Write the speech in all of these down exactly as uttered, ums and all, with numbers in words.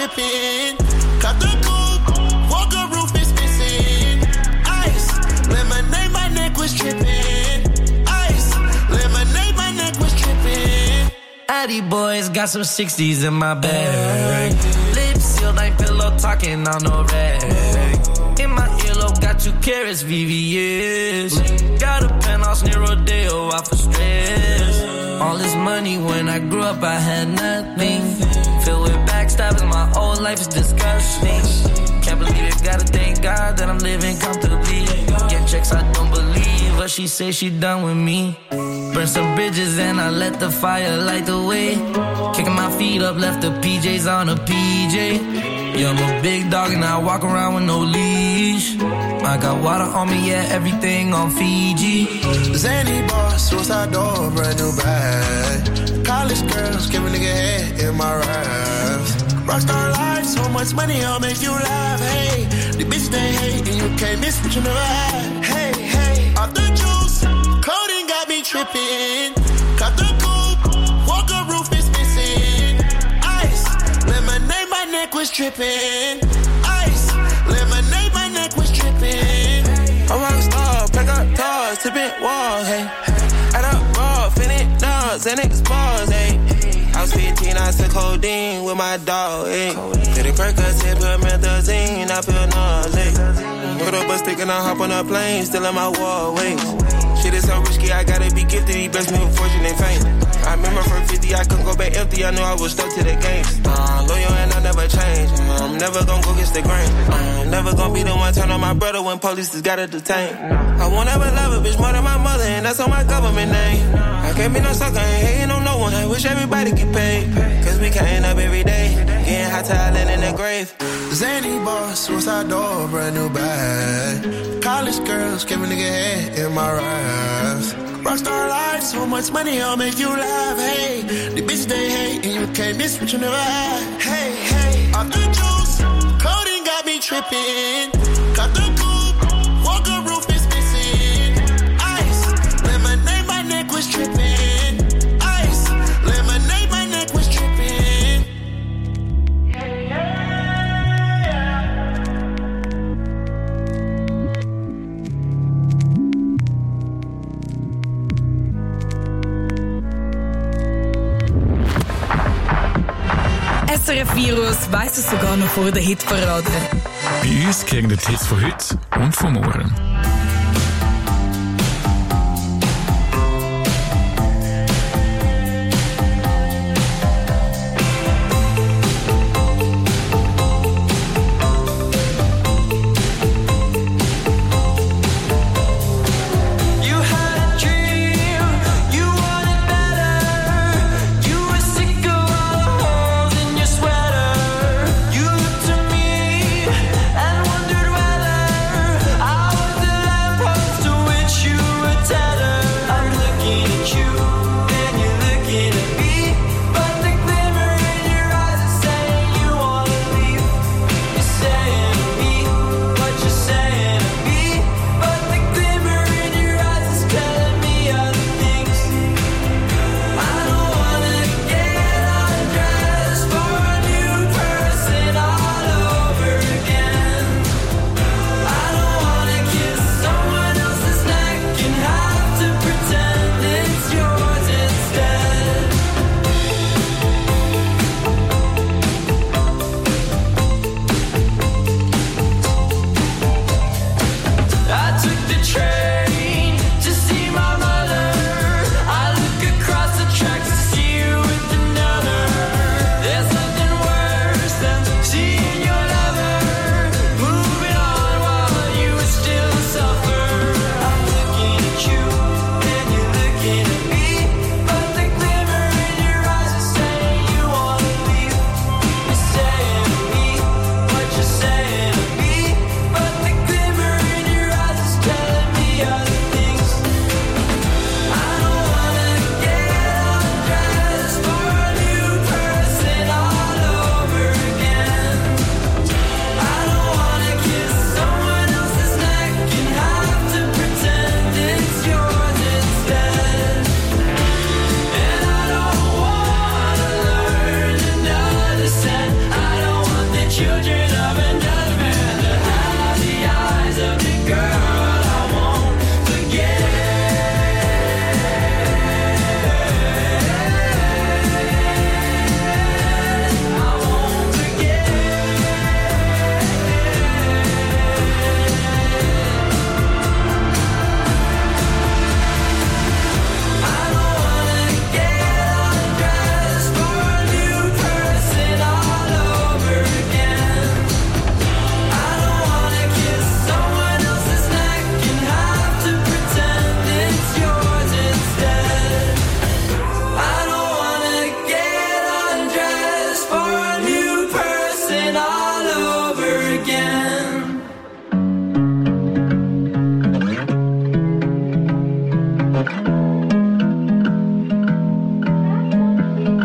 tripping. Cut the coupe, Walker roof is missing. Ice, lemonade, my neck was tripping. Ice, lemonade, my neck was tripping. Addy boys got some sixties in my bag. Lips sealed, ain't pillow talking on no rag. In my earlobe, got two carrots, V V S. Got a penthouse near Rodeo, out for stress. All this money, when I grew up, I had nothing. Filled with backstabbing, my whole life is disgusting. Can't believe it, gotta thank God that I'm living comfortably. Get checks, I don't believe, but she say she done with me. Burn some bridges and I let the fire light the way. Kicking my feet up, left the P Js on a P J. Yeah, I'm a big dog and I walk around with no leash. I got water on me, yeah, everything on Fiji. Zany boss, suicide door, brand new bag. College girls, give a nigga head in my raps. Rockstar life, so much money, I'll make you laugh. Hey, the bitch they hate and you can't miss what you never had. Hey, hey, off the juice, clothing got me tripping. Cut the coupe, Walker roof is missing. Ice, lemonade, my neck was tripping. Ice, lemonade, my neck was tripping. I'm a rockstar, pack up doors, tipping walls, hey. Add up raw, finish dogs, and expose, hey. I was fifteen, I took codeine with my dog, hey. Did a crack, I said, put methazine, I feel nauseous. Put up a stick and I hop on a plane, still in my wall, wait. Shit is so risky, I gotta be gifted, he blessed me with fortune and fame. I remember from fifty, I couldn't go back empty, I knew I was stuck to the game. Uh, loyal and I never change, uh, I'm never gonna go against the grain. Uh, I'm never gonna be the one turn on my brother when police just gotta detain. I won't ever love a bitch more than my mother, and that's on my government name. I can't be no sucker, ain't hating on no one, I wish everybody get paid. Cause we can't up every day, getting hot talent in the grave. Zany boss, suicide door, brand new bag. College girls, give a nigga head in my raps. Rockstar life, so much money, I'll make you laugh. Hey, the bitch they hate and you can't miss what you never had. Hey, hey, off the juice, clothing got me tripping. Cut the coupe, Walker roof is missing. Ice, lemonade, my neck was tripping. Ice, lemonade, my neck was tripping. S R F Virus weiss es sogar noch vor der Hitparade. Bei uns kriegen die Hits von heute und von morgen. You looked to me and wondered whether I was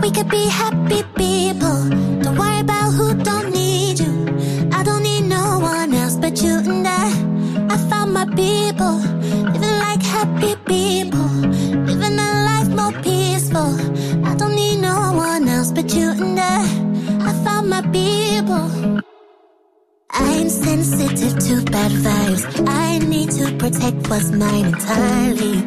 We could be happy people. Don't worry about who don't need you. I don't need no one else but you and I. I found my people, living like happy people, living a life more peaceful. I don't need no one else but you and I. I found my people. I'm sensitive to bad vibes. I need to protect what's mine entirely.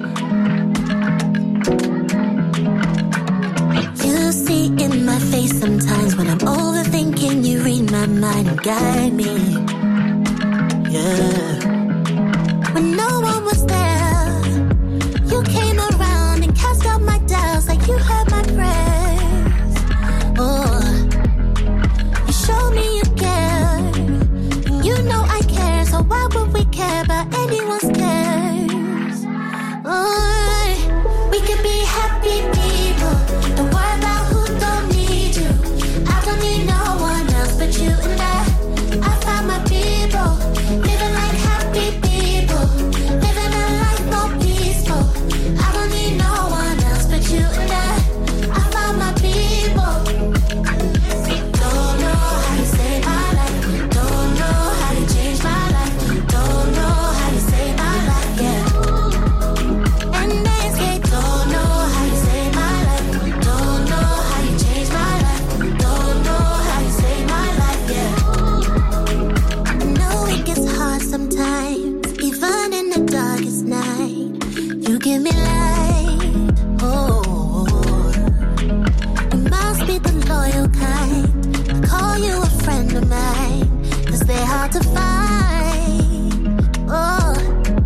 You see in my face sometimes when I'm overthinking, you read my mind and guide me. Yeah. When no one was there, you came around and cast out my doubts like you heard my prayers. Oh, you showed me you care, and you know I care, so why would we care about anyone's cares? Oh, we could be happy people. Don't worry about who don't need you. I don't need no one else but you and I. I found my people, living like happy people, living a life more peaceful. I don't need no one else but you and I. I found my people. Don't know how you save my life. Don't know how you change my life. Don't know how you save my life, yeah. And they say don't know how you save my life. Don't know how you change my life. Don't know how you save my life, yeah. I know it gets hard sometimes, even in the darkest night. You give me light, oh. You must be the loyal kind. I call you a friend of mine, 'cause they're hard to find, oh.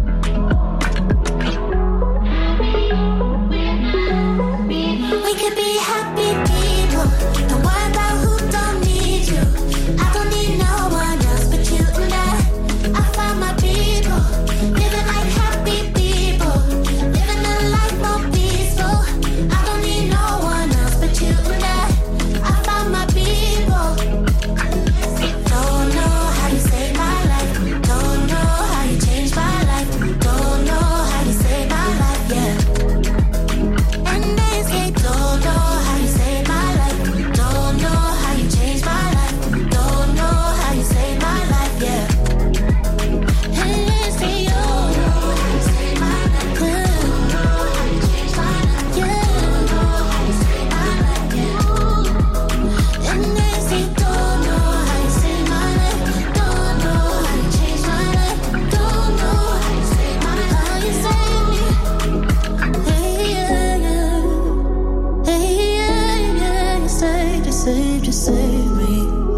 We could be happy people. Don't worry about who don't need you. I don't need no one else but you and I. I found my people, living like happy people, living a life more peaceful. I don't need no one else but you and I. I found my people. Don't know how you save my life. Don't know how you change my life. Don't know how you save my life, yeah. And they say don't know how you save my life. Don't know how you change my life. Don't know how you save my life, yeah. And they say you don't know how you save my life. Don't know how you change my life. Yeah. Don't know how you save my life, yeah. And they say don't know how you save my life. Don't know how you change my life. Don't know how you save my life. How you save me. Hey, yeah, yeah. Hey, yeah, yeah. You saved, you saved, you saved me.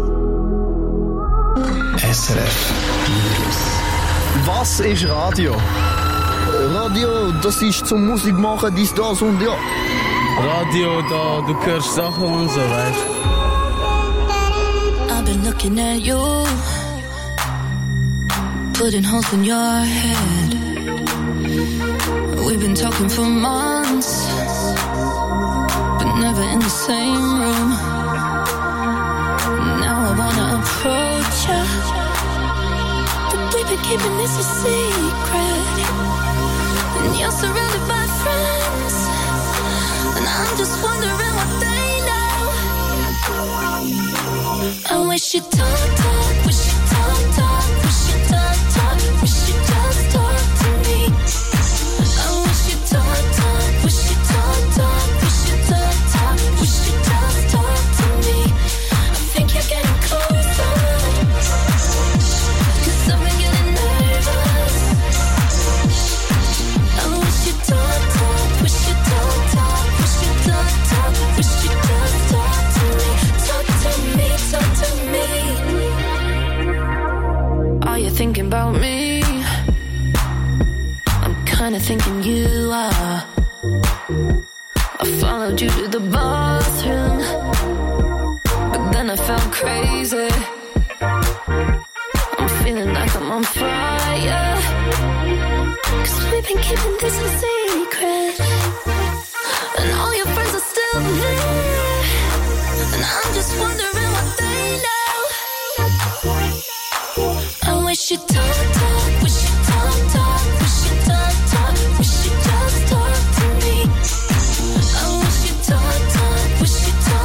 S R F Virus. Was ist Radio? Radio, das ist zum Musik machen, dies, das und ja. Radio, da, du hörst Sachen und so, weißt. I've been looking at you, putting holes in your head. We've been talking for months, but never in the same room. Now I wanna approach you, but we've been keeping this a secret. And you're surrounded by friends, and I'm just wondering what they know. I wish you'd talk, talk, wish you'd talk, talk, wish you'd talk, talk, wish you'd just talk to me. I wish you'd talk, talk, wish you'd talk, talk, wish you'd talk, talk, wish you'd just talk to me. I think you're getting closer, 'cause I've been getting nervous. I wish you'd talk, talk, wish you'd talk, talk, wish you'd talk, talk, wish you'd just talk to me. Talk to me, talk to me. Are you thinking about me? I'm kinda thinking you are. I followed you to the bathroom, but then I felt crazy. I'm feeling like I'm on fire, 'cause we've been keeping this a secret. And all your friends are still there, and I'm just wondering what they know. I wish you'd talk, talk, wish you'd talk, talk, wish you'd talk, talk, wish you'd just talk to me. I wish you'd talk, talk, wish you'd talk.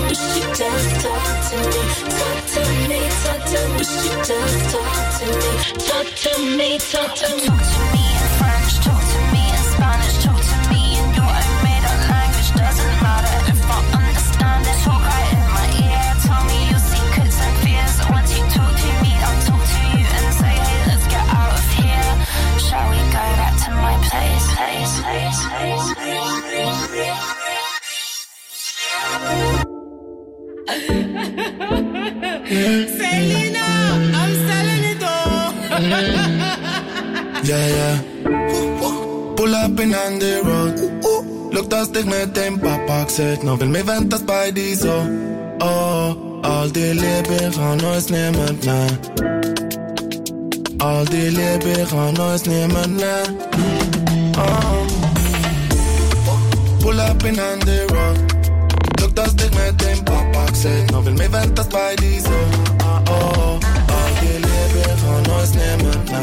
Wish you just talk to me, talk to me, talk to me. Wish you just talk to me, talk to me, talk to me. Talk to me in French, talk to me in Spanish, talk to me in your own made-up language. Doesn't matter if I understand it. Talk right in my ear, tell me your secrets and fears. Once you talk to me, I'll talk to you and say, hey, let's get out of here. Shall we go back to my place, place, place, place, place, place, place. Selena, I'm selling it all. Yeah, yeah. Pull up in on the road. Lukt als ik meteen papa, ik zet nog veel meer vent als bij die zo. Oh, al die lippen gaan nooit nemen na. Al die lippen gaan nooit nemen na. Oh. Pull up in on the road. Lukt als ik meteen papa, ik zet nog veel meer vent als bij die zo. Oh, al die lippen gaan nooit nemen na.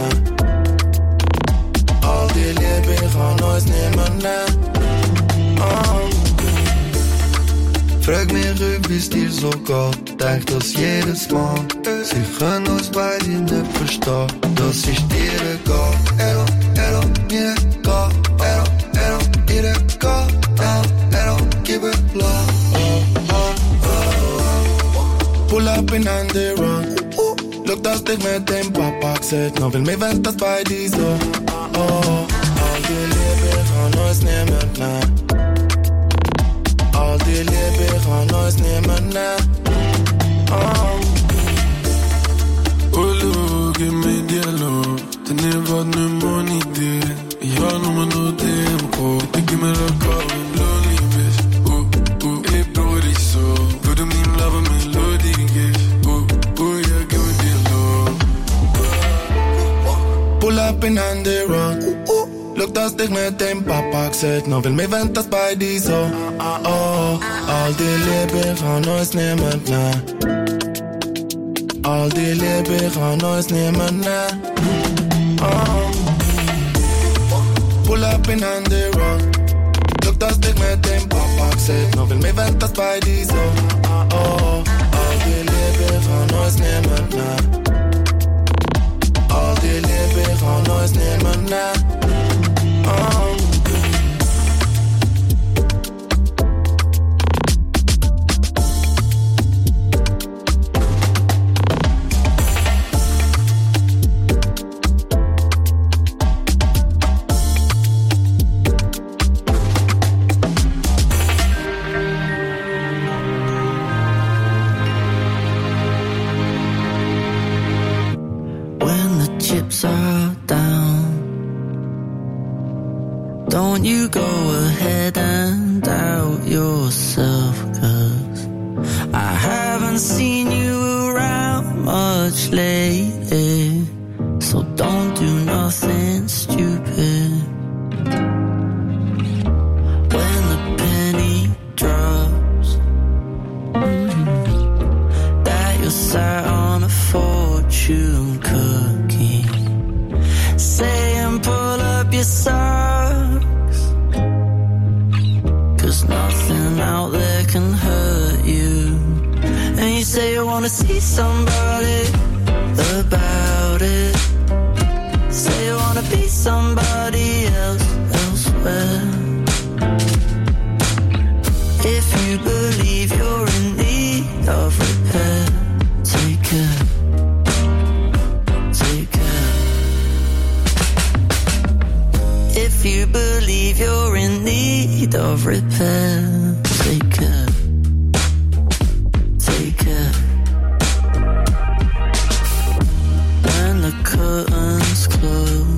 Al die lippen gaan nooit nemen na. Oh. Frag mich, ob es dir so geht, denk das jedes Mal. Sie können uns beide nicht verstehen, das ist dir egal. Ero, ero, mir egal. Ero, ero, ihr egal. Ero, ero, gib it love. Pull up in on the run. Lukt als ik meteen papa, ik zet nog veel meer vent als bij die zo. Oh, al die lippen gaan nooit nemen na. Al die lippen gaan nooit nemen na. Oh. Olo, give me dialogue. Tenez votre mon idée. Y'all know me no damn code. They give me the call and lonely bitch. Ooh, ooh, hey, brody, so. Put them in love and melody, yes. Ooh, ooh, yeah, give me dialogue. Pull up in on the run. Lukt als ik meteen papa, ik zet nog veel meer vent als bij die zo. Oh, al die lippen gaan nooit nemen na. Al die lippen gaan nooit nemen na. Oh. Pull up in on the run. Lukt als ik meteen papa, ik zet nog veel meer vent als bij die zo. Oh, al die lippen gaan nooit nemen na. Al die lippen gaan nooit nemen na. Oh. When the chips are down, don't you go ahead and doubt yourself, 'cause I haven't seen you around much lately, so don't do nothing stupid. When the penny drops, that you're sat on a fortune cookie, saying pull up your socks, 'cause nothing out there can hurt you. And you say you wanna see somebody about it, say you wanna be somebody else elsewhere. If you believe you're in need of repair, take care, take care. If you believe you're in need of repair, take care, take care. When the curtains close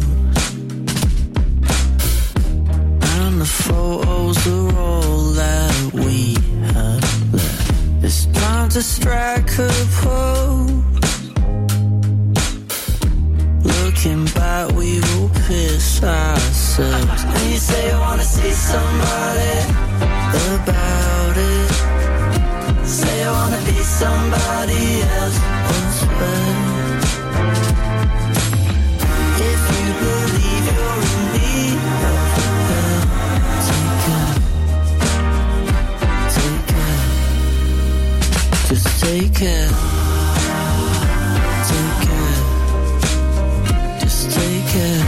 and the photos are all that we have left, it's time to strike a pose. Looking back, we will piss ourselves. And you say you wanna see somebody about it, say you wanna be somebody else elsewhere. If you believe you're in need of repair, take care, take care. it, take it, just take it,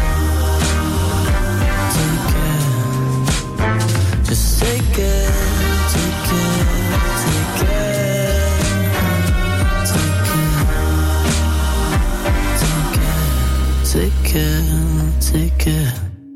take it, just take it, take it, take it, take it, take it, take it.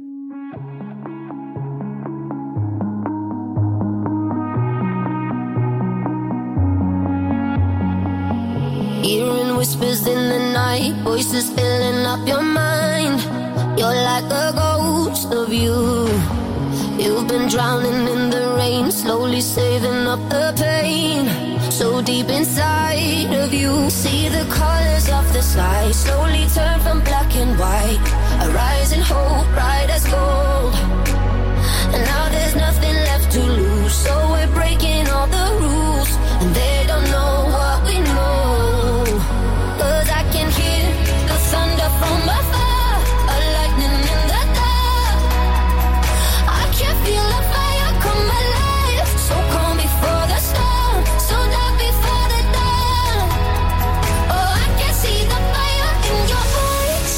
Hearing whispers in the night, voices filling up your mind. You're like a ghost of you. You've been drowning in the rain, slowly saving up the pain. So deep inside of you, see the colors of the sky slowly turn from black and white. A rising hope, bright as gold. And now there's nothing left to lose, so we're breaking all the rules. And they don't know what we know. Cause I can hear the thunder from afar, a lightning in the dark. I can feel the fire come alive, so calm before the storm, so dark before the dawn. Oh, I can see the fire in your eyes,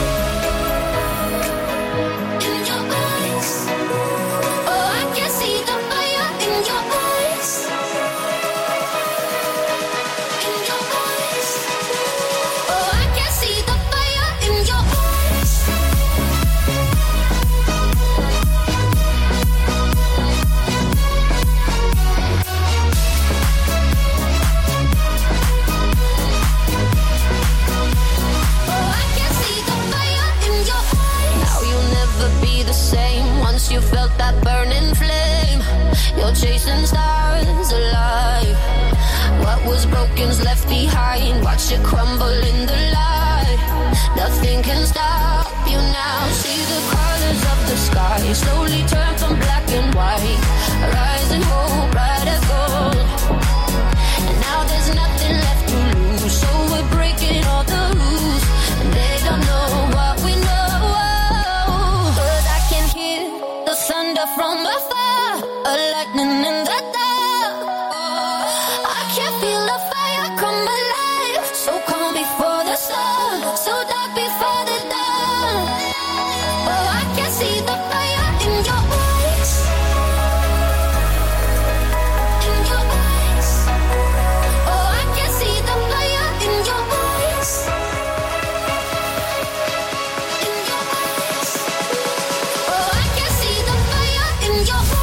in your eyes. Oh, I can see the fire in your eyes, in your eyes. Oh, I can see the fire in your eyes. Oh, I can see the fire in your eyes. Now you'll never be the same once you felt that burning flame. You're chasing stars alive. What was broken's left behind. Watch it crumble in the light. Nothing can stop you now. See the colors of the sky slowly turn from black and white. A rising hope, bright as gold. And now there's nothing left to lose, so we're breaking all the rules. And they don't know what we know. Cause I can hear the thunder from afar, a lightning in the dark. I can feel the fire come alive, so calm before the sun, so dark before the dawn. Oh, I can see the fire in your eyes, in your eyes. Oh, I can see the fire in your eyes, in your eyes. Oh, I can see the fire in your eyes.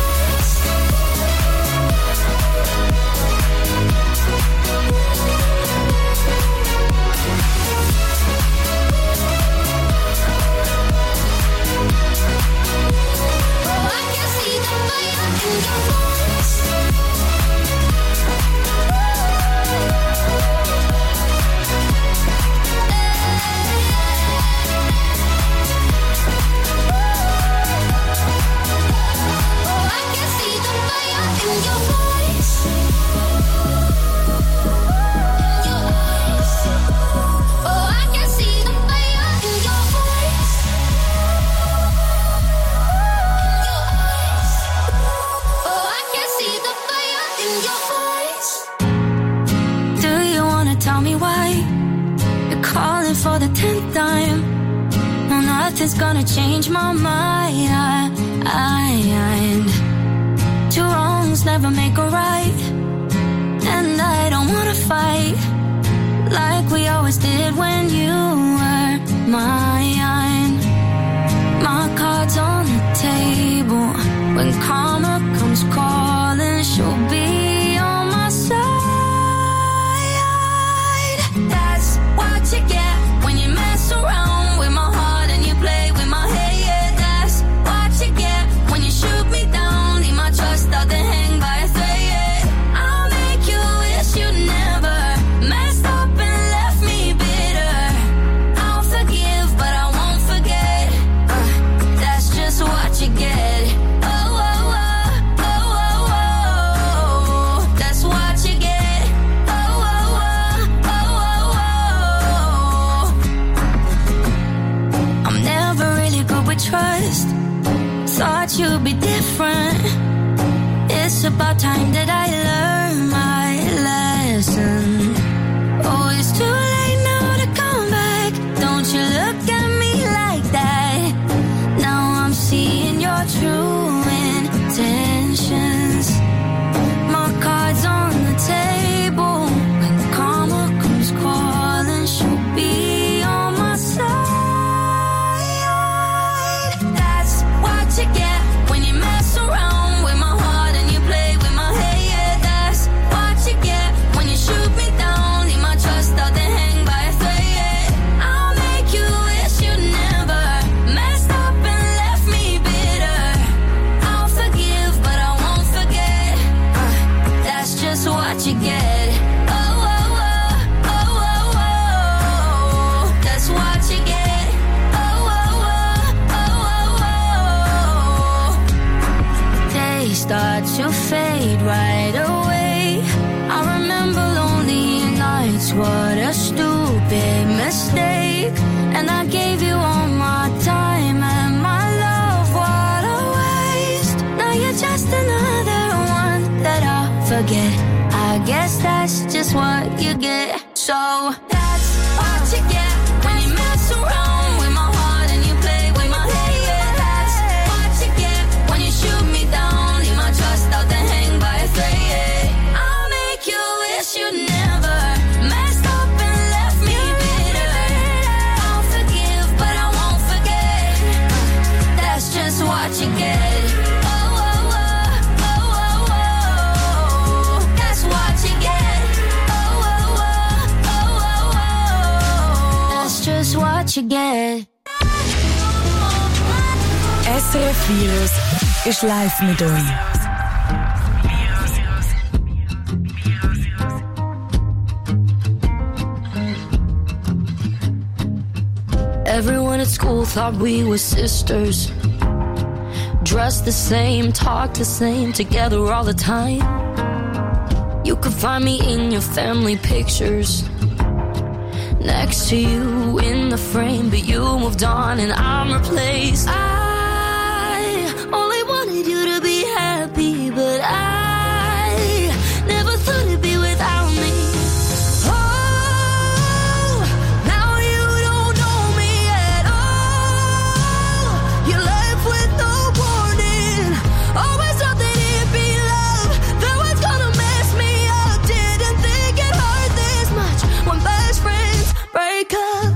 Oh, I can see the fire in your eyes. Oh, I can see the fire in your eyes. In your eyes. Oh, I can see the fire in your eyes. In your eyes. Oh, I can see the fire in your eyes. Do you wanna tell me why you're calling for the tenth time? Well, nothing's gonna change my mind. I, I, two wrongs never make a right, and I don't wanna fight like we always did when you were mine. My cards on the table. When karma comes calling, she'll be on my side. That's what you get when you mess around with my heart and you play with my head. That's what you get when you shoot me down. Need my trust out to hang by a thread. I'll make you wish you never messed up and left me bitter. I'll forgive, but I won't forget. Uh, that's just what you get. Oh, oh, oh, oh, oh, oh. That's what you get. Oh, oh, oh, oh, oh, oh. I'm never really good with trust. Thought you'd be different. It's about time that I learn my lesson. what a stupid mistake. And I gave you all my time and my love, what a waste. Now you're just another one that I'll forget. I guess that's just what you get. So that's what you get when you mess around with my heart and you play with my head. Yeah, that's what you get when you shoot me down. Leave my trust out to hang by a thread. Yeah. I'll make you wish you never messed up and left me bitter. I'll forgive, but I won't forget. That's just what you get. Oh, oh, oh, oh, oh, oh. That's what you get. Oh, oh, oh, oh, oh, oh. That's just what you get. S R F Virus ist live mit euch. Everyone at school thought we were sisters. Dressed the same, talk the same, together all the time. You could find me in your family pictures, next to you in the frame, but you moved on and I'm replaced. I only wanted you to be happy, but I never thought it'd be without me. Oh, now you don't know me at all. You left with no warning. Always thought that it'd be love that was gonna mess me up. Didn't think it hurt this much when best friends break up.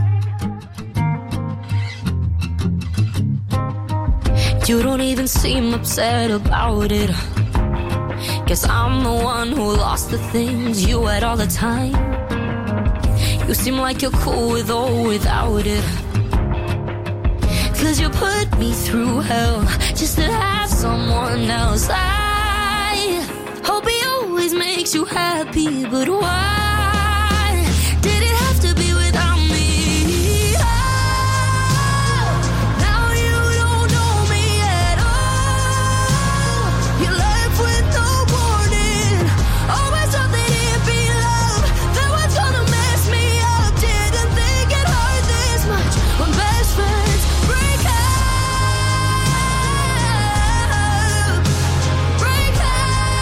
You don't even seem upset about it. Guess I'm the one who lost the things you had all the time. You seem like you're cool with or without it. Cause you put me through hell just to have someone else. I hope he always makes you happy, but why did it have to be without me? Oh, now you don't know me at all. You left with no warning. Always thought that it'd be love that was gonna mess me up. Didn't think it hurt this much when best friends break up. Break up.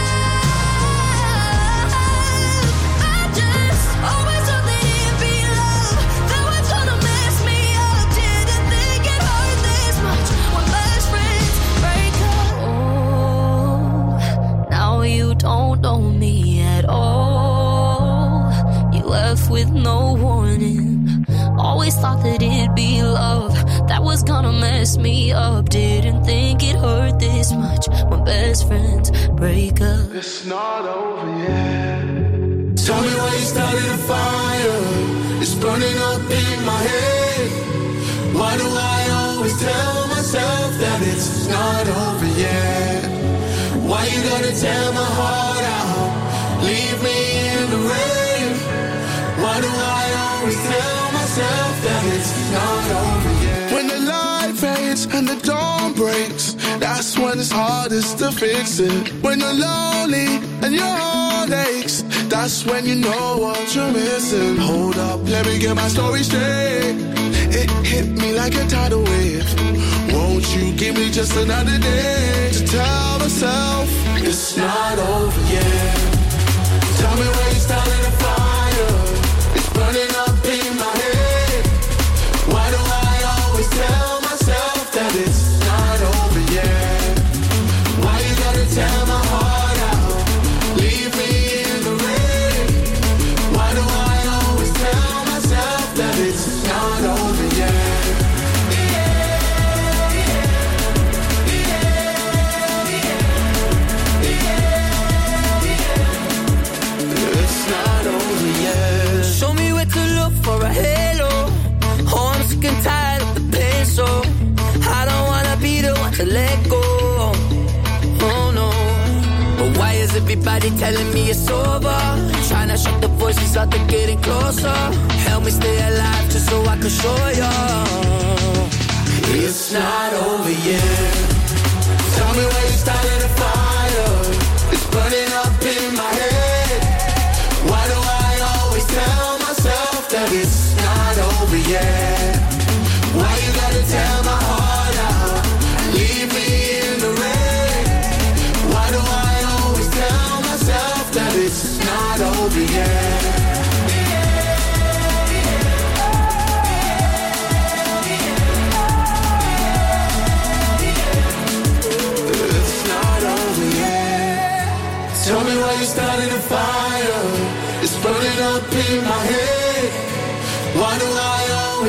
I just always thought that it'd be love that was gonna mess me up. Didn't think it hurt this much when best friends break up. Oh, now you don't know me at all. You left with no warning. Always thought that it'd be love that was gonna mess me up. Didn't think it hurt this much when best friends break up. It's not over yet. Tell me why you started a fire. It's burning up in my head. Why do I always tell myself that it's not over yet? Why you gotta tear my heart out? Leave me in the rain. Why do I always tell myself that it's not over yet? When the light fades and the dawn breaks, that's when it's hardest to fix it. When you're lonely and your heart aches, that's when you know what you're missing. Hold up, let me get my story straight. It hit me like a tidal wave. Won't you give me just another day to tell myself it's not over yet? Tell me where you started a fire. It's burning up in my head. Why do I always tell myself that it's not over yet? Why you gotta tear my heart out? Leave me in the rain. Why do I always tell myself that it's not over yet? It's not over yet. Show me where to look for a halo. Oh, I'm sick and tired of the pain, so I don't wanna be the one to let go. Oh no. But why is everybody telling me it's over? Trying to shut the voices out, they're getting closer. Help me stay alive just so I can show you it's not over yet. Tell me where you started a fire. It's burning up in my head. Why do I always tell myself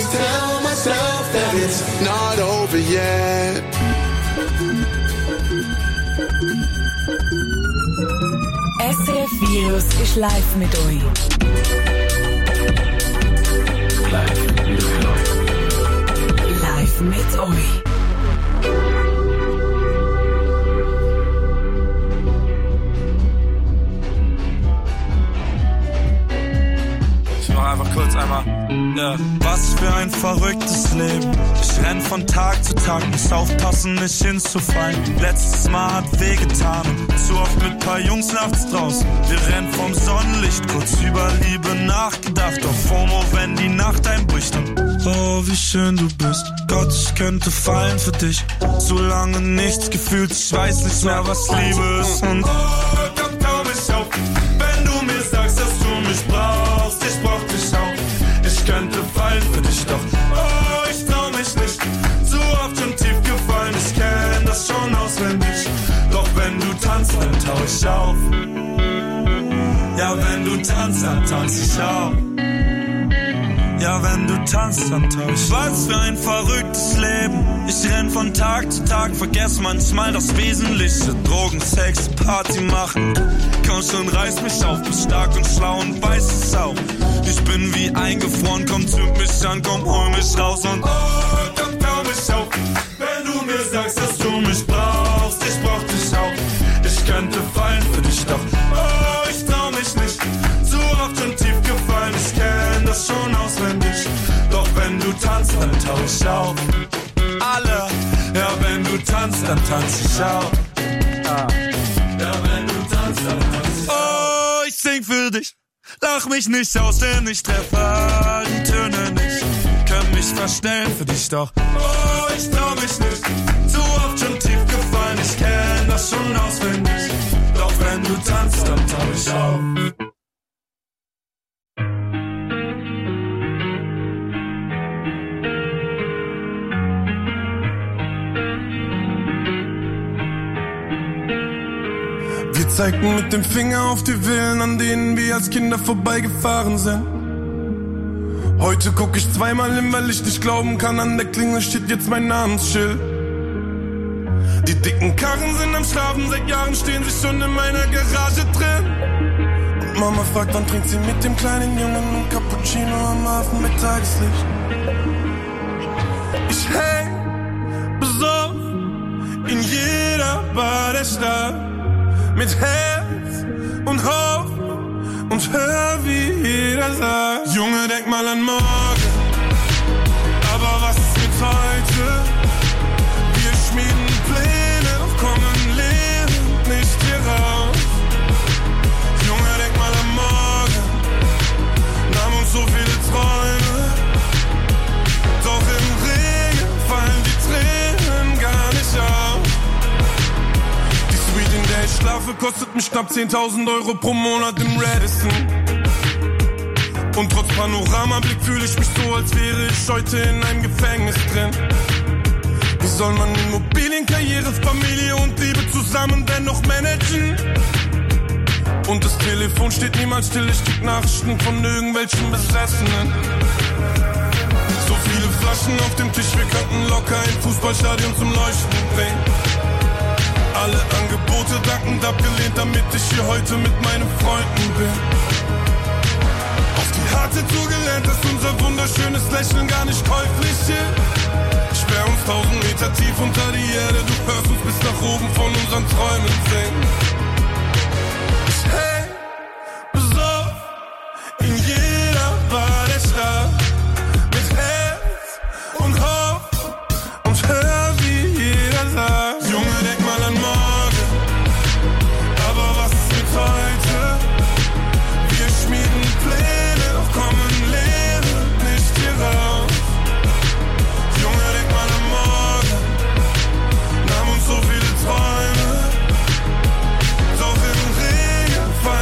tell myself that it's not over yet. S R F Virus ist live mit euch. Live mit euch. Live mit euch. Einfach kurz einmal. Yeah. Was für ein verrücktes Leben. Ich renn von Tag zu Tag, muss aufpassen, nicht hinzufallen. Letztes Mal hat wehgetan, zu oft mit paar Jungs nachts draußen. Wir rennen vom Sonnenlicht, kurz über Liebe nachgedacht. Auf FOMO, wenn die Nacht einbricht. Und oh, wie schön du bist. Gott, ich könnte fallen für dich. Zu lange nichts gefühlt, ich weiß nicht mehr, was Liebe ist. Und oh, komm, komm mich auf, wenn du mir sagst, dass du mich brauchst. Ich brauch dich auch, ich könnte fallen für dich, doch oh, ich trau mich nicht. Zu oft schon tief gefallen, ich kenn das schon auswendig. Doch wenn du tanzt, dann tau ich auf. Ja, wenn du tanzt, dann tanz ich auch. Ja, wenn du tanzt, dann tau ich. Was für ein verrücktes Leben. Ich renn von Tag zu Tag, vergess manchmal das Wesentliche. Drogen, Sex, Party machen. Komm schon, reiß mich auf, bist stark und schlau und weiß es auch. Ich bin wie eingefroren, komm, zünd mich an, komm, hol mich raus und oh, komm, komm mich auf. Wenn du mir sagst, dass du mich brauchst, ich brauch dich auch. Ich könnte fallen für dich, doch oh, ich trau mich nicht. Zu oft schon tief gefallen, ich kenn das schon auswendig. Doch wenn du tanzt, dann tau ich auf. Alle, ja, wenn du tanzt, dann tanz ich auch. Ja, wenn du tanzt, dann tanz ich auch. Oh, ich sing für dich. Lach mich nicht aus, denn ich treffe die Töne nicht. Können mich verstellen für dich, doch oh, ich trau mich nicht. Zu oft schon tief gefallen, ich kenn das schon auswendig. Doch wenn du tanzt, dann tau ich auf. Wir zeigten mit dem Finger auf die Villen, an denen wir als Kinder vorbeigefahren sind. Heute guck ich zweimal hin, weil ich nicht glauben kann, an der Klingel steht jetzt mein Namensschild. Die dicken Karren sind am Schlafen, seit Jahren stehen sie schon in meiner Garage drin. Und Mama fragt, wann trinkt sie mit dem kleinen Jungen ein Cappuccino am Hafen mit Tageslicht. Ich häng besoffen in jeder Bar der Stadt. Mit Herz und Hoffnung und hör, wie jeder sagt: Junge, denk mal an morgen, aber was ist mit heute? Wir schmieden Pläne, doch kommen lebend nicht hier raus. Junge, denk mal an morgen, nahm uns so viele Träume, doch im Regen fallen die Tränen gar nicht auf. In der ich schlafe, kostet mich knapp zehntausend Euro pro Monat im Radisson. Und trotz Panoramablick fühle ich mich so, als wäre ich heute in einem Gefängnis drin. Wie soll man Immobilien, Karriere, Familie und Liebe zusammen dennoch managen? Und das Telefon steht niemals still, ich krieg Nachrichten von irgendwelchen Besessenen. So viele Flaschen auf dem Tisch, wir könnten locker ein Fußballstadion zum Leuchten bringen. Alle Angebote dankend abgelehnt, damit ich hier heute mit meinen Freunden bin. Auf die harte Tour gelernt, dass unser wunderschönes Lächeln gar nicht käuflich ist. Sperr uns tausend Meter tief unter die Erde, du hörst uns bis nach oben von unseren Träumen singen. Ich häng besoffen in jeder Bar der Stadt. Mit Herz und Hoffnung und hör, wie jeder sagt: Junge, denk mal an morgen, aber was ist mit heute? Wir schmieden Pläne, doch kommen lebend nicht hier raus. Junge, denk mal an morgen, nahm uns so viele Träume, doch im Regen fallen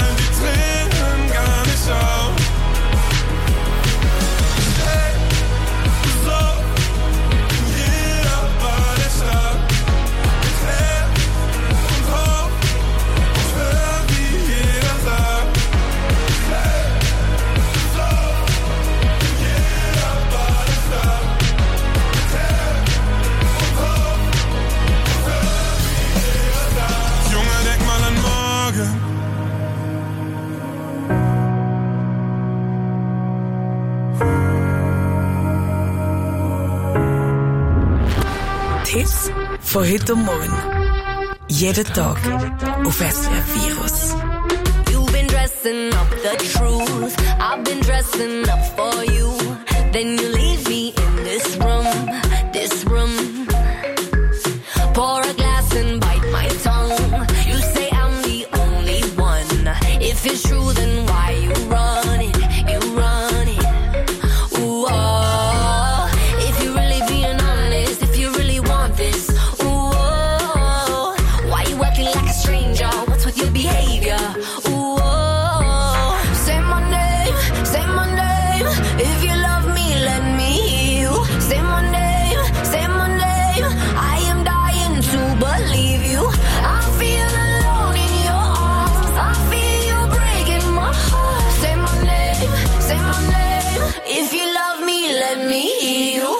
Hits von heute und morgen. Jeden Tag auf S R F Virus. You've been dressing up the truth. I've been dressing up for you. Then you leave me in this room, this room. Pour a glass and bite my tongue. You say I'm the only one. If it's true, then why you run it? You run it. Ooh, oh. If you really being honest, if you really want this, ooh, oh. Why you acting like a stranger? What's with your behavior? Ooh, oh. Say my name, say my name. If you love me, let me hear you. Say my name, say my name. I am dying to believe you. I feel alone in your arms. I feel you breaking my heart. Say my name, say my name. If you love me, let me hear you.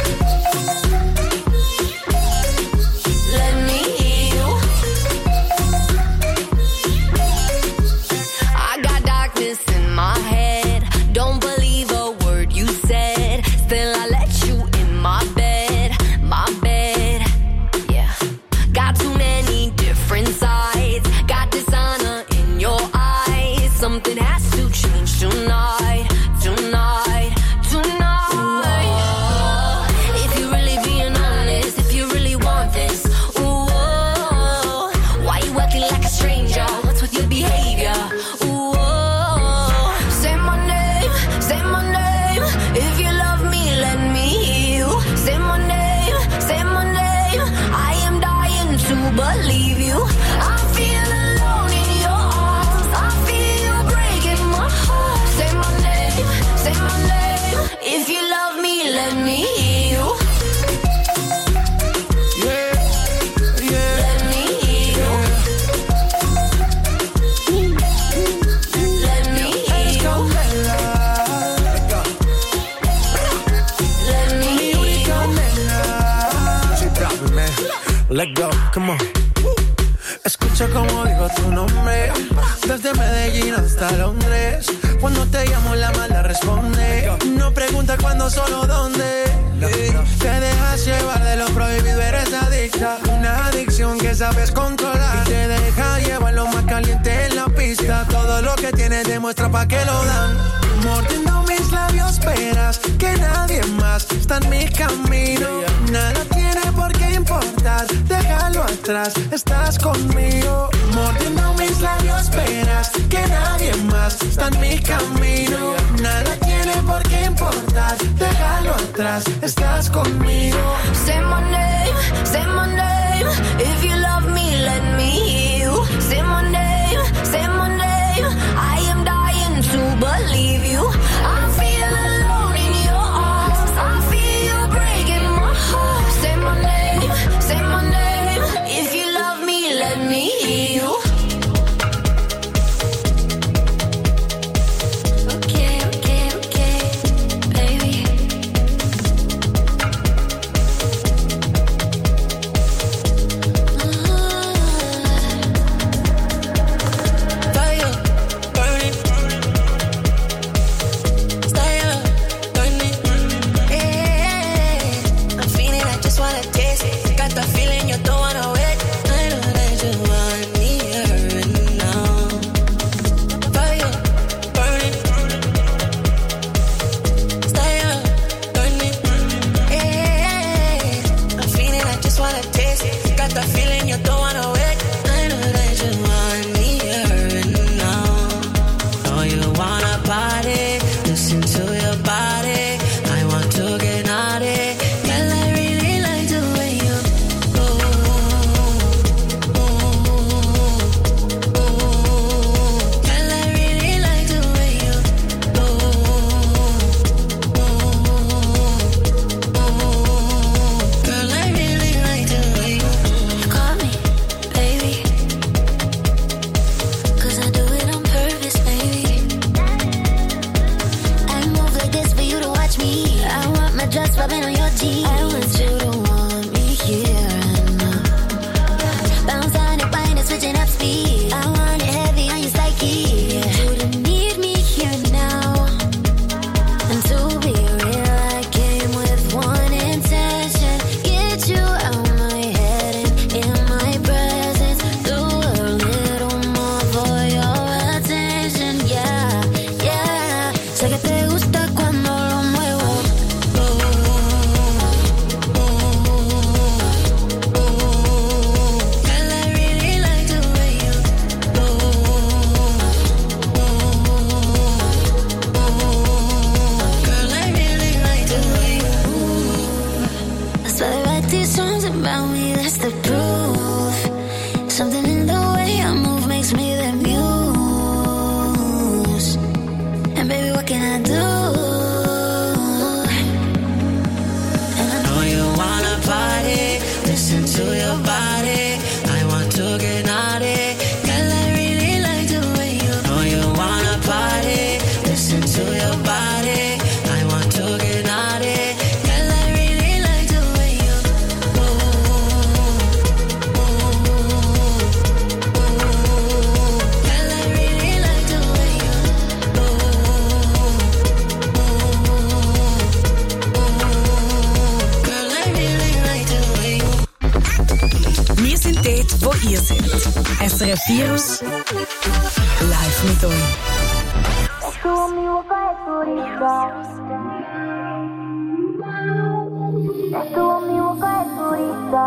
Let me hear you. I got darkness in my head. Don't believe a word you said. Still I let you in my bed, my bed. Yeah. Got too many different sides. Got dishonor in your eyes. Something has to change tonight, tonight, tonight. Ooh, if you really being honest, if you really want this, ooh, why you acting like a stranger? What's with your behavior? Ooh, say my name, say my name. If you love me, let me hear you. Say my name, say my name. I am dying to believe you. I feel alone in your arms. I feel you breaking my heart. Say my name, say my name. If you love me, let me hear you. Yeah, yeah. Let me hear you. Let me hear you. Let me hear you. Let go, come on. Escucha como digo tu nombre. Desde Medellín hasta Londres. Cuando te llamo la mala responde. No pregunta cuándo, solo dónde. Te dejas llevar de lo prohibido, eres adicta. Una adicción que sabes controlar. Y te deja llevar lo más caliente en la pista. Todo lo que tienes demuestra pa' que lo dan. Mordiendo mis labios, esperas que nadie más está en mi camino. Nada tiene por qué importar, déjalo atrás, estás conmigo. Mordiendo mis labios, esperas que nadie más está en mi camino. Nada tiene por qué importar, déjalo atrás, estás conmigo. Say my name, say my name. If you love me, let me hear you. Say my name, say my name. I am dying to believe you. I feel alone in your arms. I feel you breaking my heart. Say my name, say my name. If you love me, let me hear you. Okay, okay, okay, baby. Fire, burning. Style, burning. Yeah, I'm feeling, I just wanna taste it. Got the feeling you don't wanna wait. I know that you want me here and now. Fire, burning. Style, burning. Yeah, I'm feeling, I just wanna taste it. Got the feeling you don't wanna wait. I know that you want me here and now. Oh, you wanna party? Listen to your body. I want to get naughty. Girl, I really like the way you go. Girl, I really like the way you go. Girl, I really like the way you You call me, baby, 'cause I do it on purpose, baby. I move like this for you to watch me. I want my dress rubbing on your jeans. I want you to want me here and now. Bounce on it, wine and switching up speed. I want it heavy on your psyche. You to need me here now. And to be real, I came with one intention. Get you out gusta cuando lo muevo. Girl, I really like the way you Girl, I really like the way you That's why they write these songs about me, that's the proof. Something in the way I move makes me the muse. And baby, what can I do? And I know you wanna party, listen to your body. I want to get naughty. Girl, I really like the way you know you wanna party, listen to your body. I want to get naughty. Girl, I really like the way you Girl, I really like the way you Girl, I really like the way you Wir sind dort, wo ihr seid. S R F Virus live mit euch. Estuvo mi boca de turista. Estuvo mi boca de turista.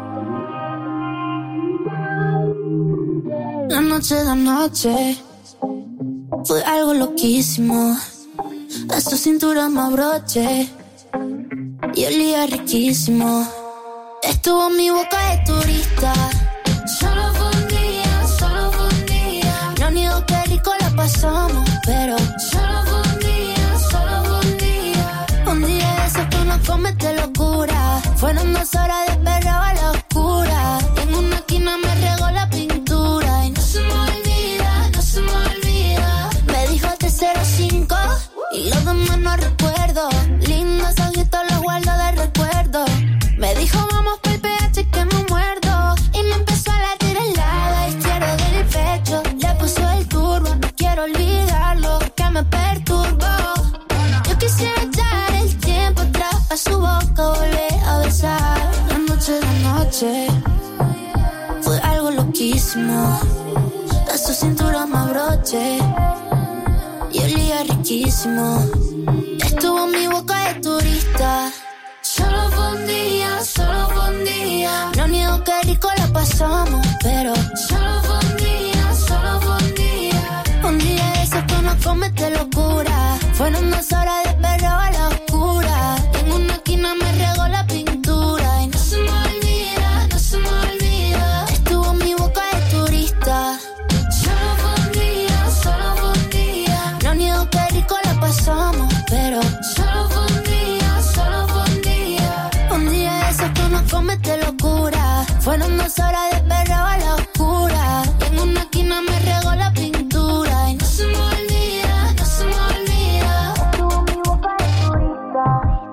La noche de anoche fue algo loquísimo. A su cintura me abroché y olía riquísimo. Estuvo mi boca de turista. Solo fue un día, solo fue un día. No niego que rico la pasamos, pero solo fue un día, solo fue un día. Un día de esos que uno comete locura. Fueron dos horas de perreo a la oscura. En una esquina me regó la pintura y no se me olvida, no se me olvida. Me dijo tres cero cinco y los demás no recuerdo. Lindos ojitos los guardo de recuerdo. Me dijo vamos pa'l P H que me muerdo. Y me empezó a latir el lado izquierdo del pecho. Le puso el turbo, no quiero olvidarlo porque me perturbó. Yo quisiera echar el tiempo atrás a su boca, volver a besar. La noche de noche fue algo loquísimo. A su cintura me abroché y olía riquísimo. Estuvo en mi boca de turista. Solo fue un día, solo fue un día. No niego que rico la pasamos, pero solo fue un día, solo fue un día. Un día de esos que uno comete locura. Fueron dos horas de perreo a la oscura. En una esquina me regó la pintura y no se me olvida, no se me olvida. Estuvo en mi boca de turista. Solo fue un día, solo fue un día. No niego que rico la pasamos, pero solo fue un día, solo fue un día. Un día de esos que uno comete locura. Fueron dos horas de perreo a la oscura. En una esquina me regó la pintura y no se me olvida, no se me olvida. Estuvo mi boca de turista.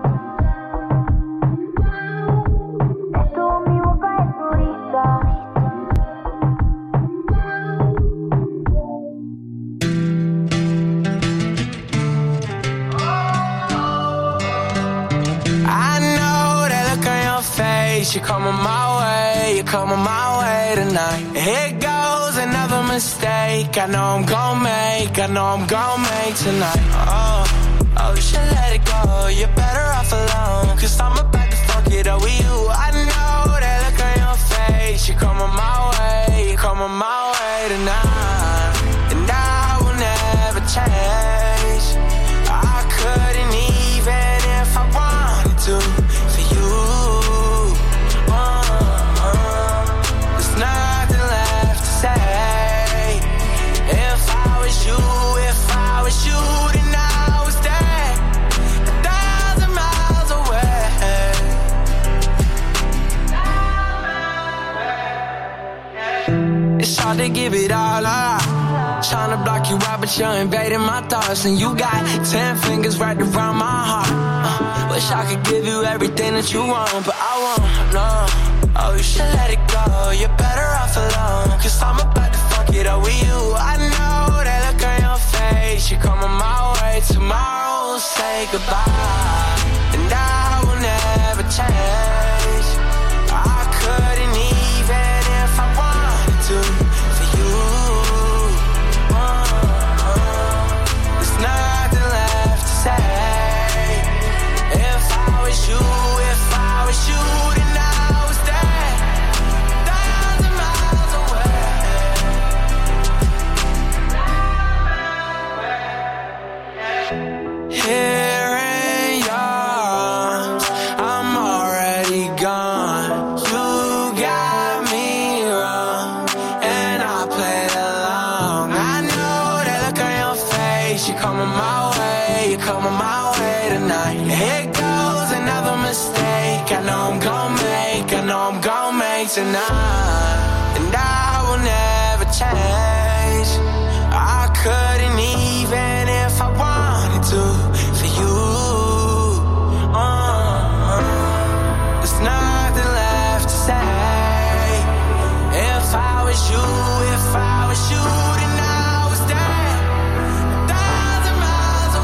Estuvo mi boca de turista. I know that look on your face. You're coming my way, you're coming my way tonight. Here goes another mistake. I know I'm gon' make, I know I'm gon' make tonight. Oh, oh, you should let it go. You're better off alone. Cause I'm about to fuck it up with you. I know that look on your face. You're coming my way, you're coming my way tonight. And I will never change. I couldn't even if I wanted to. For you, uh, uh, there's nothing left to say. If I was you, if I was you, then I was there, a thousand miles away. It's hard to give it all up. Tryna block you out, but you're invading my thoughts. And you got ten fingers right around my heart. uh, Wish I could give you everything that you want, but I won't, no. Oh, you should let it go, you're better off alone. Cause I'm about to fuck it up with you. I know that look on your face. You're coming my way tomorrow, we'll say goodbye. And I will never change. I couldn't even if I wanted to. For you, uh, uh, there's nothing left to say. night. Here goes another mistake. I know I'm gon' make, I know I'm gon' make tonight. And I will never change. I couldn't even if I wanted to for you. Uh, there's nothing left to say. If I was you, if I was you, then I was there, a thousand miles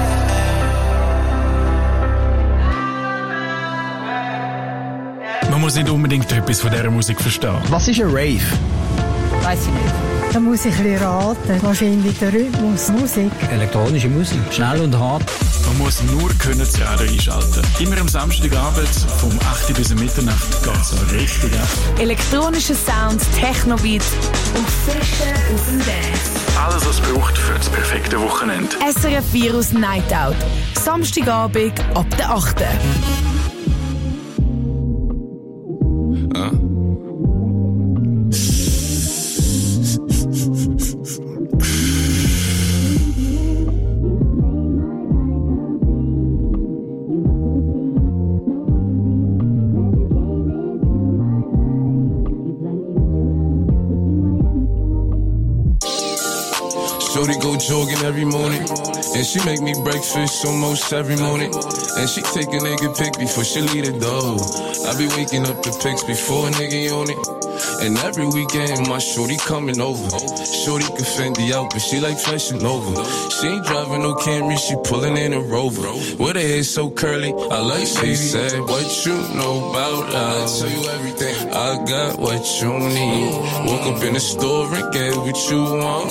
away. Man muss nicht unbedingt etwas von dieser Musik verstehen. Was ist ein Rave? Weiß ich nicht. Da muss ich ein bisschen raten. Wahrscheinlich der Rhythmus, Musik. Elektronische Musik, schnell und hart. Man muss nur können das Radio einschalten. Immer am Samstagabend vom acht bis Mitternacht geht es so richtig ab. Elektronische Sounds, Techno-Beats und Fische auf dem Dance. Alles, was es braucht für das perfekte Wochenende. S R F Virus Night Out. Samstagabend ab der achten Ja. Shorty go jogging every morning, and she make me breakfast almost every morning. And she take a nigga pic before she leave the door. I be waking up the pics before a nigga on it. And every weekend my shorty coming over. Shorty can Fendi out, but she like fashion over. She ain't driving no Camry, she pulling in a Rover. With her hair so curly, I like she said, what you know about us? I tell you everything, I got what you need. Woke up in the store and get what you want.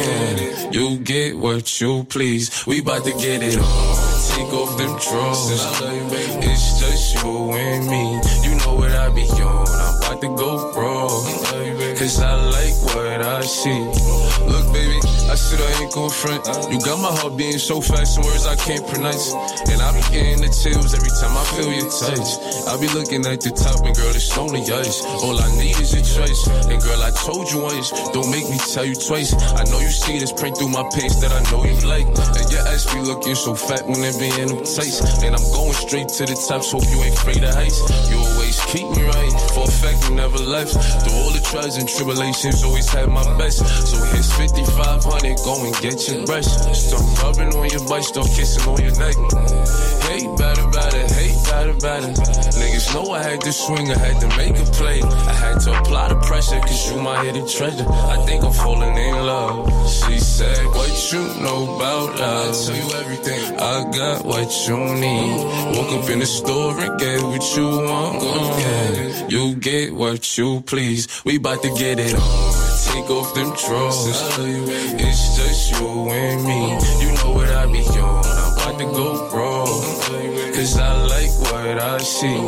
You get what you please. We bout to get it on. Take off them drawers. It's just you and me. You know what I be on. I'm about to go raw. Cause I like what I see. Look, baby, I said I ain't gon' front. You got my heart beating so fast, some words I can't pronounce. And I be getting the chills every time I feel your touch. I be looking at the top and girl, it's only ice. All I need is your choice. And girl, I told you once, don't make me tell you twice. I know you see this print through my pants that I know you like. And your ass be looking so fat when it be in them tights. And I'm going straight to the top, so hope you ain't afraid of heights. You always keep me right, for a fact you never left. Through all the trials and tribulations, always had my best. So here's fifty-five hundred, go and get your brush. Start rubbing on your butt, start kissing on your neck. Hey, better, better, hey, better, better. Niggas know I had to swing, I had to make a play. I had to apply the pressure, cause you my hidden treasure. I think I'm falling in love. She said, what you know about us? I tell you everything, I got what you need. Woke up in the store and get what you want. Yeah. You get what you please. We bout to get it on. Take off them drawers. It's just you and me. You know what I be on. I'm about to go raw. Cause I like what I see.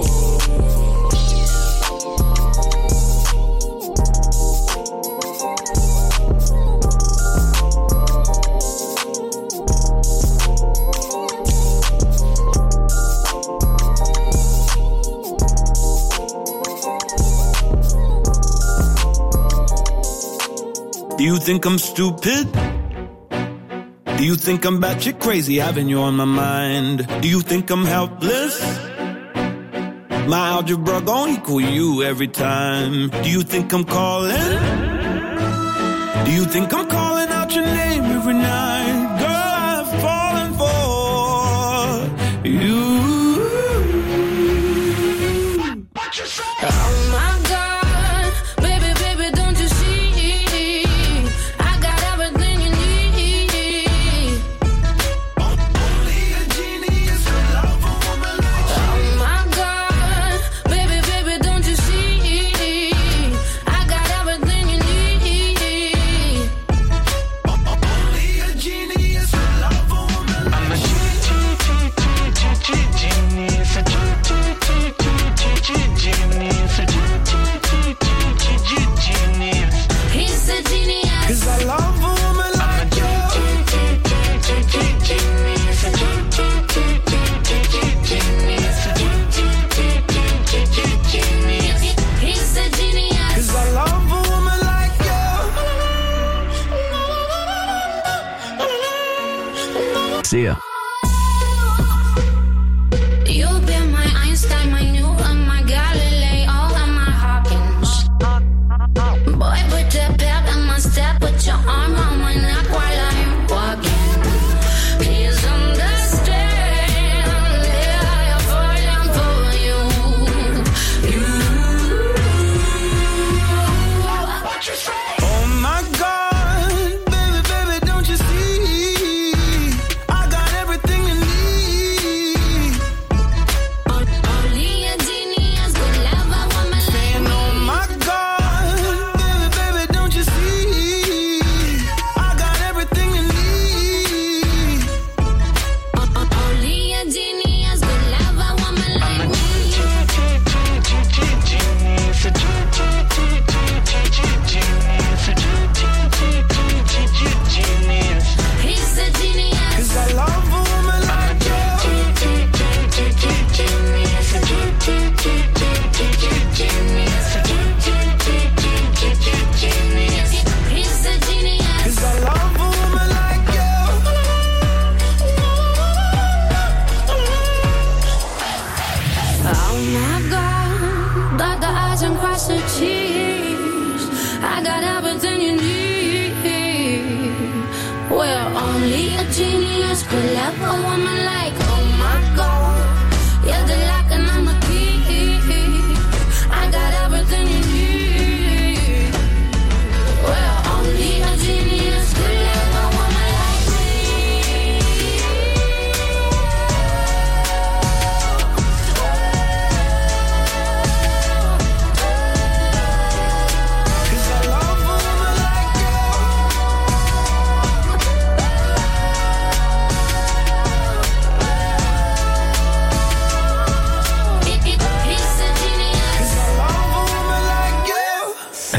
Do you think I'm stupid? Do you think I'm batshit crazy having you on my mind? Do you think I'm helpless? My algebra gon' equal you every time. Do you think I'm calling? Do you think I'm calling out your name every night? Girl, I've fallen for you. Oh my God, baby, baby, don't you see? I got everything you need. Only a genius could love a woman like you. Oh my God, baby, baby, don't you see? I got everything you need. Only a genius could love a woman like you. I'm a genius, a genius. He's a genius. Cause I love a woman like you. Genius, a genius. He's a genius. Cause I love a woman like you. Sehr.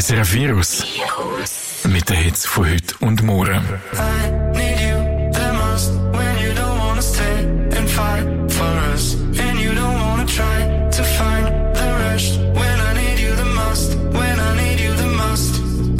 S R F Virus. Mit den Hits von heute und morgen. I need you the most when you don't wanna stay and fight for us, and you don't wanna try to find the rush when I need you the most, when I need you the most.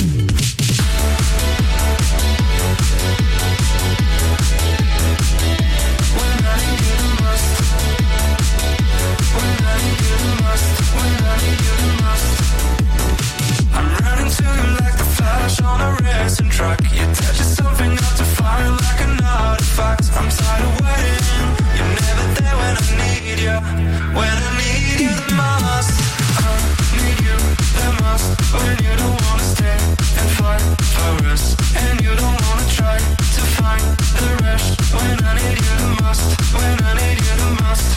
When I need you the most, when I need you the most, when I need you the most. I'm running to you like the flash on a racing truck. You touch something up to fire like an artifact. I'm tired of waiting. You're never there when I need you, when I need you the most. I need you the most when you don't wanna stay and fight for us, and you don't wanna try to find the rush when I need you the most, when I need you the most.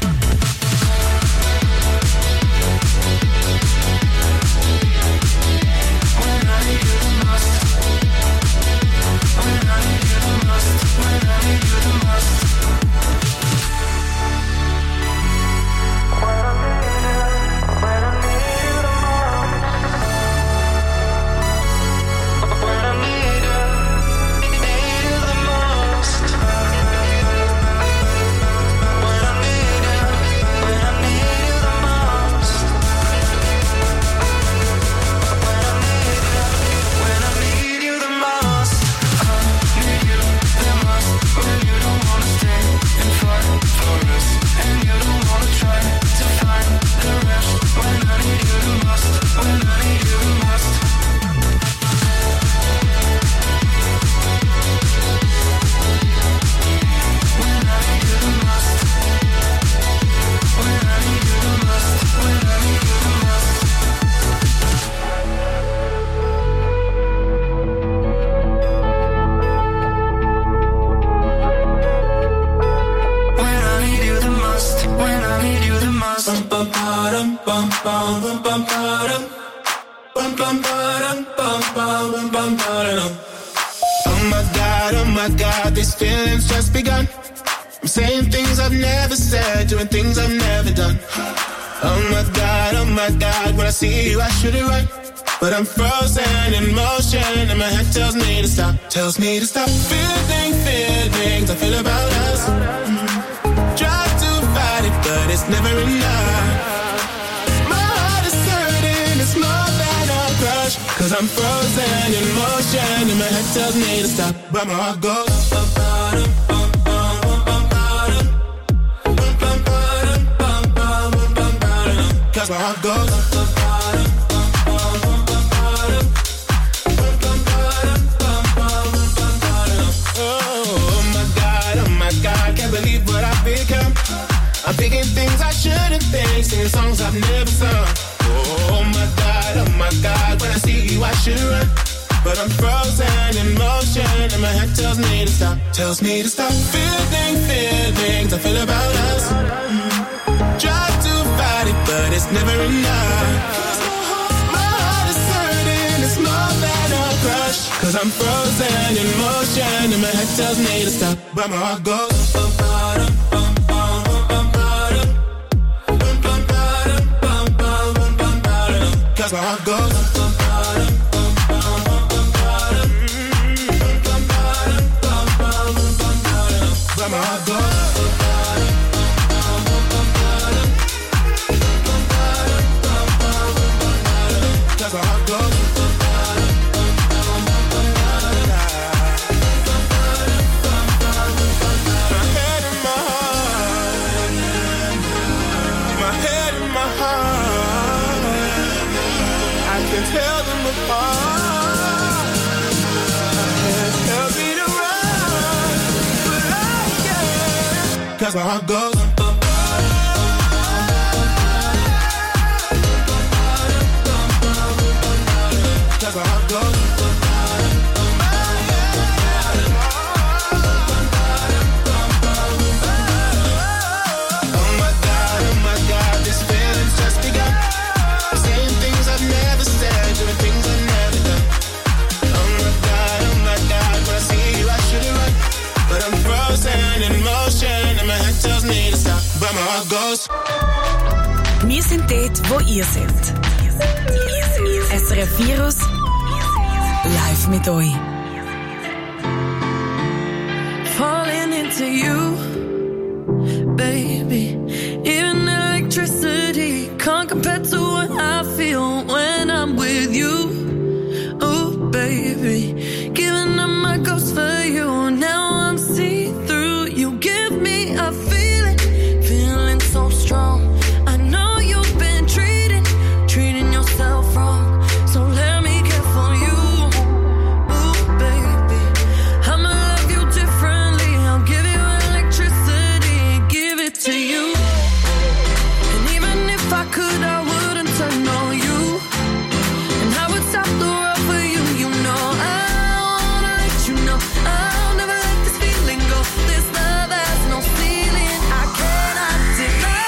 Oh my God, oh my God, these feelings just begun. I'm saying things I've never said, doing things I've never done. Oh my God, oh my God, when I see you I should it right, but I'm frozen in motion and my head tells me to stop, tells me to stop. Feeling, feelings I feel about us. Mm. Try to fight it, but it's never enough. Cause I'm frozen in motion and my head tells me to stop, but my heart goes bum, bottom, bum, bum, bum, bum, bottom. Bum, bum, bottom, bum, bum, bum, bum, bottom. Cause my heart goes bum, bottom, bum, bum, bum, bum, bottom. Bum, bum, bottom, bum, bum, bum, bum, bottom. Oh my God, oh my God, can't believe what I've become. I'm thinking things I shouldn't think, singing songs I've never sung. Oh my God, oh my God, when I see you I should run, but I'm frozen in motion and my head tells me to stop, tells me to stop. Feeling, feelings I feel about us. Mm. Try to fight it, but it's never enough. My heart is hurting, it's more than a crush. Cause I'm frozen in motion and my head tells me to stop, but my heart goes bum, bottom, bum, bum, bum, bum, bottom. Cause my heart goes bum, bottom, bum, bum, bum, bum, bottom. Mm, bum, bottom, bum, bum, bum, bum, bottom. But my heart goes bum, bottom, bum, bum, bum, bottom. Bum, bottom, bum, bum, bum, bum, bottom. Cause my heart goes bum, bottom, bum, bum, bum, bum, bottom. Bum, bottom, bum, bum, bum, bum, bottom. My head in my heart, my head in my heart, I can tell them apart. Tell me to run, but I can't. Cause my heart goes bum, bum, cause my heart goes bum, oh my God, oh my God, these feelings just begun. Saying things I've never said, doing things I've never done. Oh my God, oh my God, when I see you I should it right, but I'm frozen in motion and my head tells me to stop, but my heart goes. Wir sind dort, wo ihr seid. Wir sind, wir sind, wir sind. S R F Virus live mit euch. Falling into you, baby. Even electricity can't compare to what I feel when I'm with you. Oh, baby, giving up my ghost for you. Now I'm see-through. You give me a feeling, feeling so strong. I know you've been treating, treating yourself wrong. So let me care for you. Ooh, baby, I'ma love you differently. I'll give you electricity, give it to you. And even if I could, I wouldn't turn on you. And I would stop the world for you. You know I wanna let you know I'll never let this feeling go. This love has no ceiling, I cannot deny.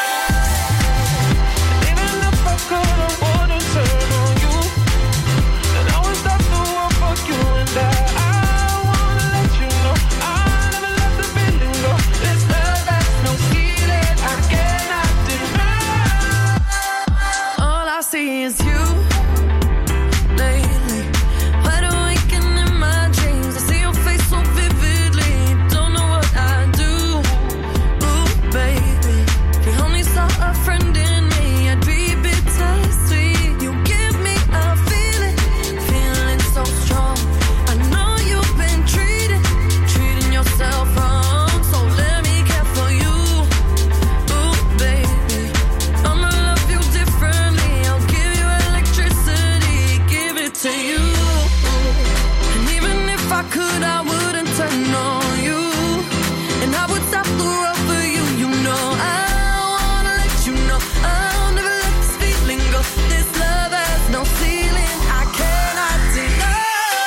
Even if I could, I wouldn't turn on you. And I would stop the world for you. And I, I wanna let you know I'll never let the feeling go. This love has no ceiling, I cannot deny. All I see is you lately. Wide awake and in my dreams, I see your face so vividly. Don't know what I do. Ooh, baby, if you only saw a friend in me, I'd be bittersweet. You give me a feeling, feeling so strong. I know you've been treating, treating yourself wrong. So let me care for you. Ooh, baby, I'ma love you differently. I'll give you electricity, give it to you. And even if I could, I wouldn't turn on you. And I would stop the world for you. You know I wanna let you know I'll never let this feeling go. This love has no ceiling, I cannot deny.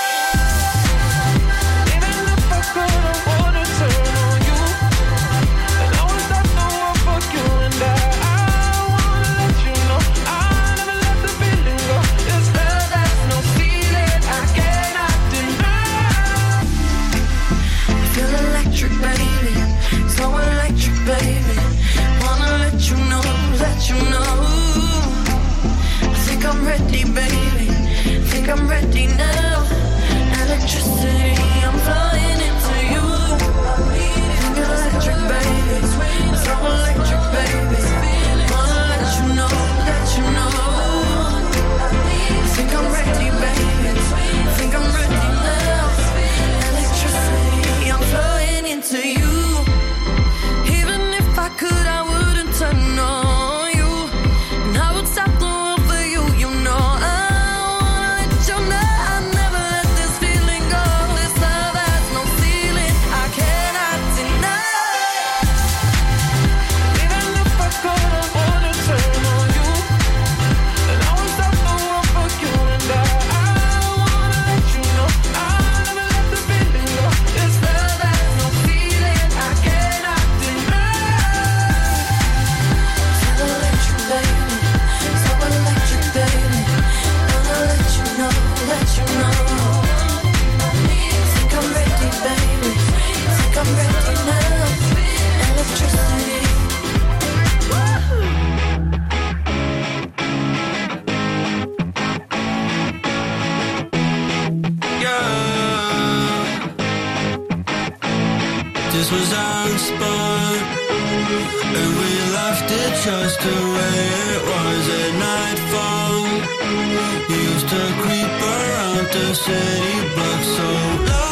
Even if I could, I wouldn't turn on you. And I would stop the world for you. And I, I wanna let you know I'll never let the feeling go. This love has no ceiling, I cannot deny. I feel electric, baby, so electric, baby. Wanna let you know, let you know. I think I'm ready, baby, think I'm ready now. Electricity, I'm flying into you. Think electric, baby, so electric, baby. Wanna let you know, let you know. I think I'm ready, baby, think I'm ready now. Electricity, I'm flying into you. Even if I could, I wouldn't turn on you. And I would stop the world for you. You know I wanna let you know I'll never let this feeling go. This love has no ceiling, I cannot deny. Even if I could, I wouldn't turn on you. And I would stop the world for you. And I, I wanna let you know I'll never let the feeling go. This love has no ceiling, I cannot deny. So electric, baby, so electric, baby. Wanna let you know, let you know. Think I'm ready, baby, think I'm ready now. Electricity. This was our spot, and we left it just the way it was at nightfall. We used to creep around the city block so low.